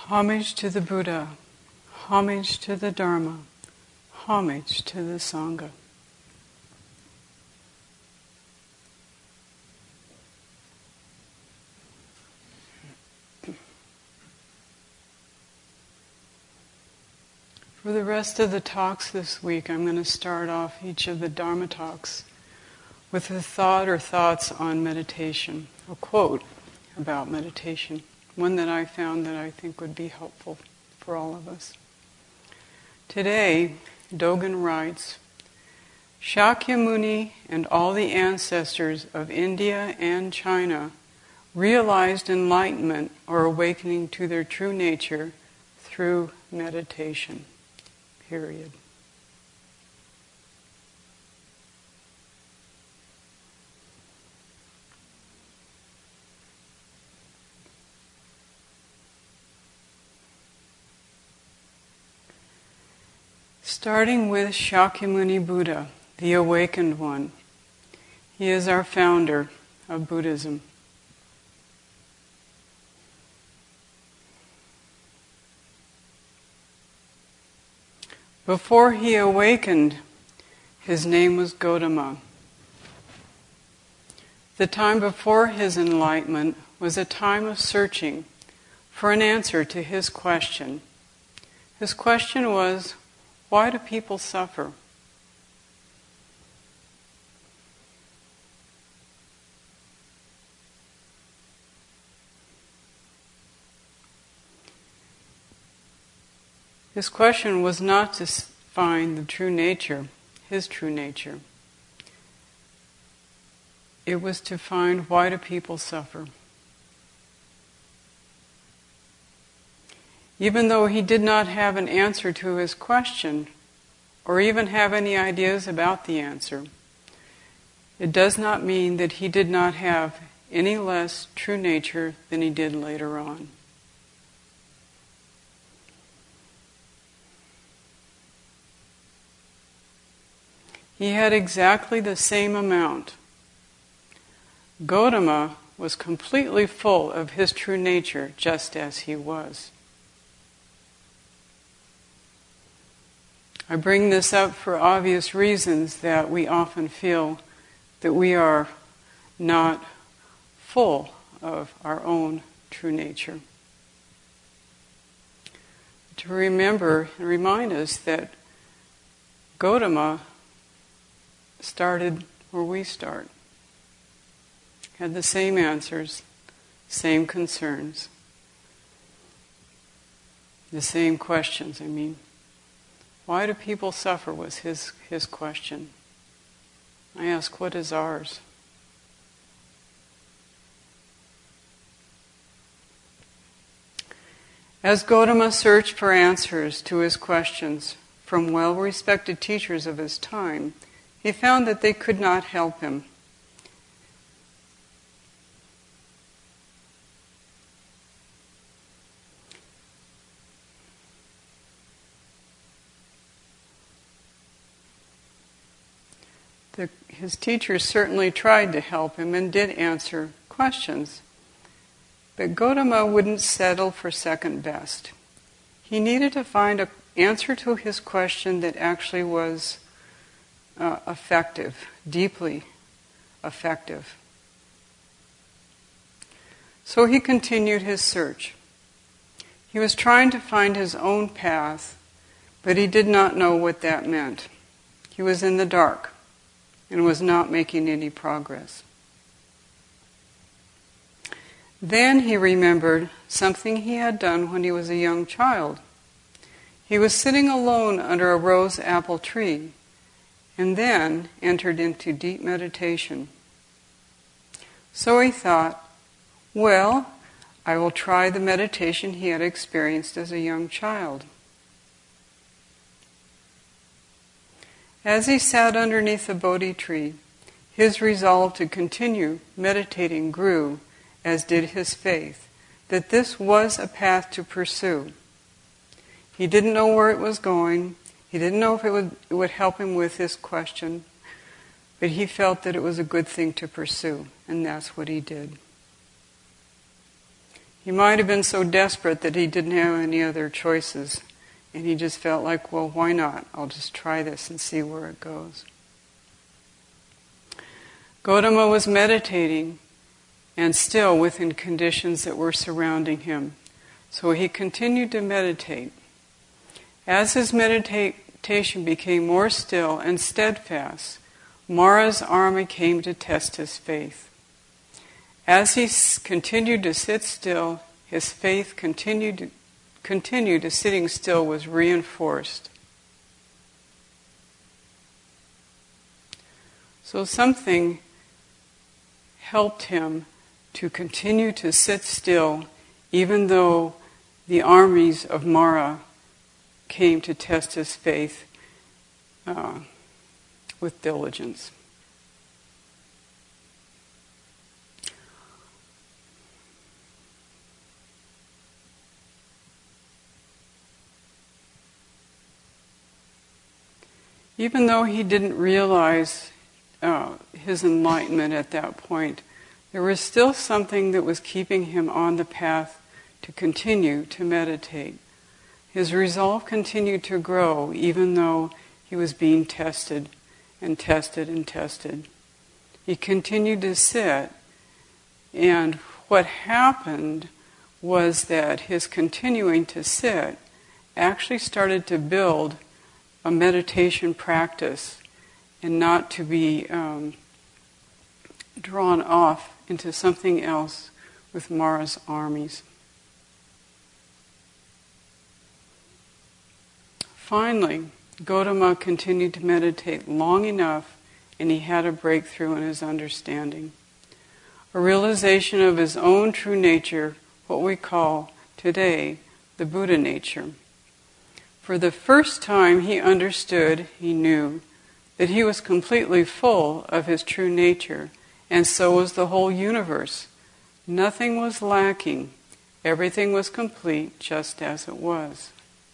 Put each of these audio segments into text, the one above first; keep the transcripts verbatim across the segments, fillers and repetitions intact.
Homage to the Buddha, homage to the Dharma, homage to the Sangha. For the rest of the talks this week, I'm going to start off each of the Dharma talks with a thought or thoughts on meditation, a quote about meditation, one that I found that I think would be helpful for all of us. Today, Dogen writes, Shakyamuni and all the ancestors of India and China realized enlightenment or awakening to their true nature through meditation. Period. Starting with Shakyamuni Buddha, the awakened one. He is our founder of Buddhism. Before he awakened, his name was Gotama. The time before his enlightenment was a time of searching for an answer to his question. His question was, why do people suffer? His question was not to find the true nature, his true nature. It was to find why do people suffer. Even though he did not have an answer to his question, or even have any ideas about the answer, it does not mean that he did not have any less true nature than he did later on. He had exactly the same amount. Gotama was completely full of his true nature, just as he was. I bring this up for obvious reasons that we often feel that we are not full of our own true nature. To remember and remind us that Gotama started where we start. Had the same answers, same concerns, the same questions, I mean. Why do people suffer was his, his question. I ask, what is ours? As Gotama searched for answers to his questions from well-respected teachers of his time, he found that they could not help him. The, his teachers certainly tried to help him and did answer questions, but Gotama wouldn't settle for second best. He needed to find an answer to his question that actually was Uh, effective, deeply effective. So he continued his search. He was trying to find his own path, but he did not know what that meant. He was in the dark and was not making any progress. Then he remembered something he had done when he was a young child. He was sitting alone under a rose apple tree, and then entered into deep meditation. So he thought, well, I will try the meditation he had experienced as a young child. As he sat underneath the Bodhi tree, his resolve to continue meditating grew, as did his faith, that this was a path to pursue. He didn't know where it was going. He didn't know if it would, it would help him with his question, but he felt that it was a good thing to pursue, and that's what he did. He might have been so desperate that he didn't have any other choices, and he just felt like, well, why not? I'll just try this and see where it goes. Gotama was meditating and still within conditions that were surrounding him. So he continued to meditate. As his meditation became more still and steadfast, Mara's army came to test his faith. As he continued to sit still, his faith continued to, continued to sitting still was reinforced. So something helped him to continue to sit still, even though the armies of Mara came to test his faith uh, with diligence. Even though he didn't realize uh, his enlightenment at that point, there was still something that was keeping him on the path to continue to meditate. His resolve continued to grow even though he was being tested and tested and tested. He continued to sit, and what happened was that his continuing to sit actually started to build a meditation practice and not to be um, drawn off into something else with Mara's armies. Finally, Gotama continued to meditate long enough, and he had a breakthrough in his understanding. A realization of his own true nature, what we call today the Buddha nature. For the first time he understood, he knew, that he was completely full of his true nature, and so was the whole universe. Nothing was lacking. Everything was complete just as it was.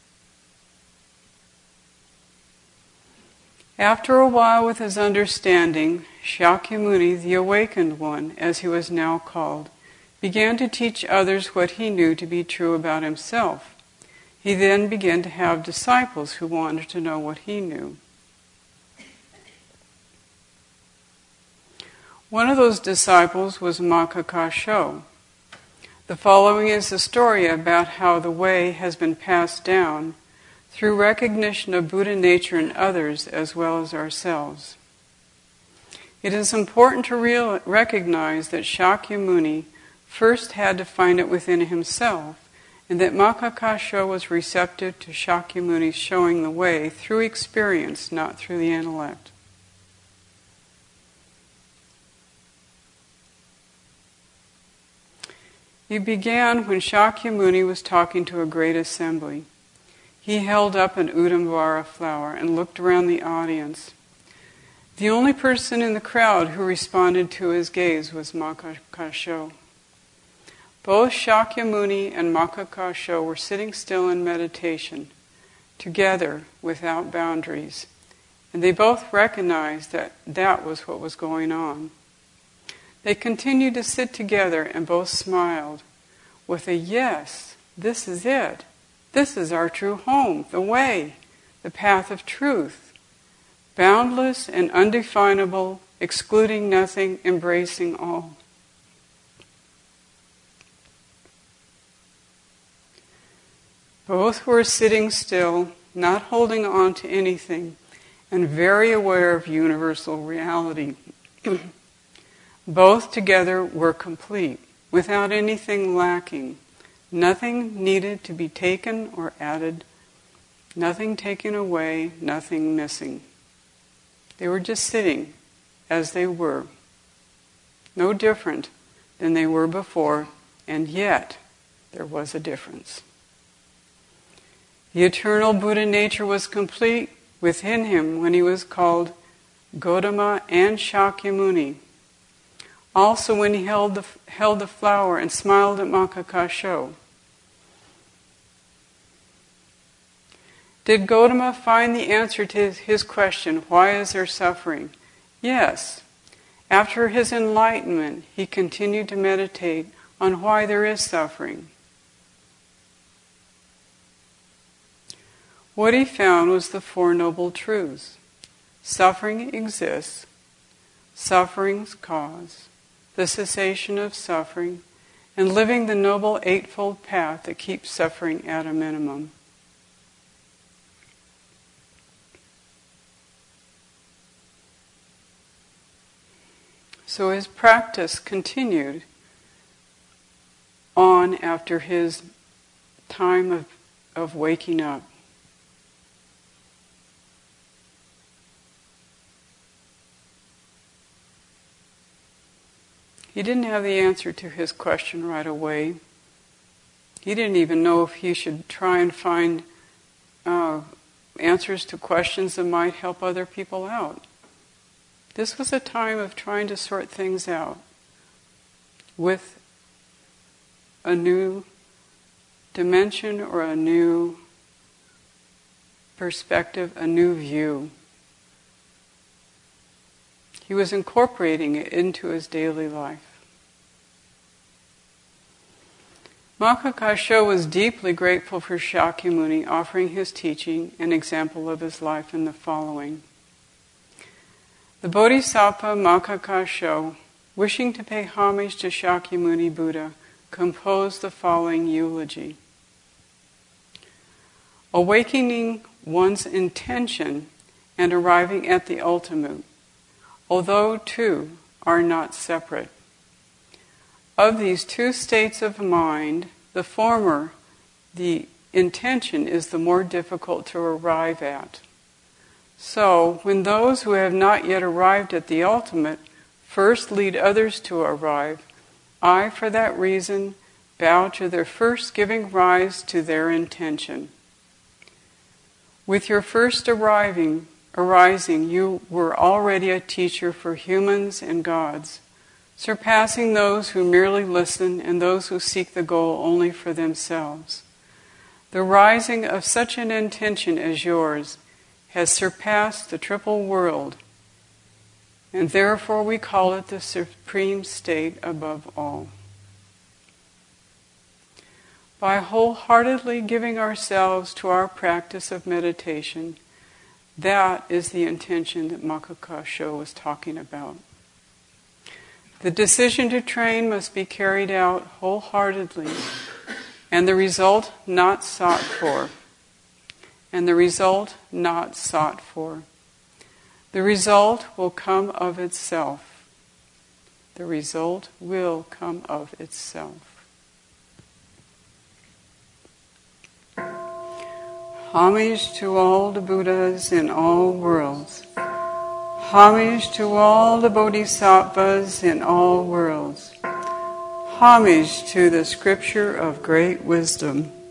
After a while with his understanding, Shakyamuni, the awakened one, as he was now called, began to teach others what he knew to be true about himself. He then began to have disciples who wanted to know what he knew. One of those disciples was Makakasho. The following is the story about how the way has been passed down through recognition of Buddha nature in others as well as ourselves. It is important to real, recognize that Shakyamuni first had to find it within himself, and that Makakasho was receptive to Shakyamuni showing the way through experience, not through the intellect. It began when Shakyamuni was talking to a great assembly. He held up an Udambara flower and looked around the audience. The only person in the crowd who responded to his gaze was Makakasho. Both Shakyamuni and Makakasho were sitting still in meditation, together without boundaries, and they both recognized that that was what was going on. They continued to sit together and both smiled with a yes, this is it. This is our true home, the way, the path of truth, boundless and undefinable, excluding nothing, embracing all. Both were sitting still, not holding on to anything, and very aware of universal reality. Both together were complete, without anything lacking. Nothing needed to be taken or added, nothing taken away, nothing missing. They were just sitting as they were, no different than they were before, and yet there was a difference. The eternal Buddha nature was complete within him when he was called Gotama and Shakyamuni. Also when he held the, held the flower and smiled at Makakasho. Did Gotama find the answer to his question, why is there suffering? Yes. After his enlightenment, he continued to meditate on why there is suffering. What he found was the Four Noble Truths. Suffering exists, suffering's cause, the cessation of suffering, and living the Noble Eightfold Path that keeps suffering at a minimum. So his practice continued on after his time of, of waking up. He didn't have the answer to his question right away. He didn't even know if he should try and find uh, answers to questions that might help other people out. This was a time of trying to sort things out with a new dimension or a new perspective, a new view. He was incorporating it into his daily life. Mahakashopa was deeply grateful for Shakyamuni offering his teaching and example of his life in the following. The Bodhisattva Mahakashopa, wishing to pay homage to Shakyamuni Buddha, composed the following eulogy. Awakening one's intention and arriving at the ultimate, although two are not separate. Of these two states of mind, the former, the intention, is the more difficult to arrive at. So, when those who have not yet arrived at the ultimate first lead others to arrive, I, for that reason, bow to their first giving rise to their intention. With your first arriving, arising, you were already a teacher for humans and gods, surpassing those who merely listen and those who seek the goal only for themselves. The rising of such an intention as yours has surpassed the triple world, and therefore we call it the supreme state above all. By wholeheartedly giving ourselves to our practice of meditation, that is the intention that Mahakashopa was talking about. The decision to train must be carried out wholeheartedly, and the result not sought for. And the result not sought for. The result will come of itself. The result will come of itself. Homage to all the Buddhas in all worlds. Homage to all the Bodhisattvas in all worlds. Homage to the Scripture of great wisdom.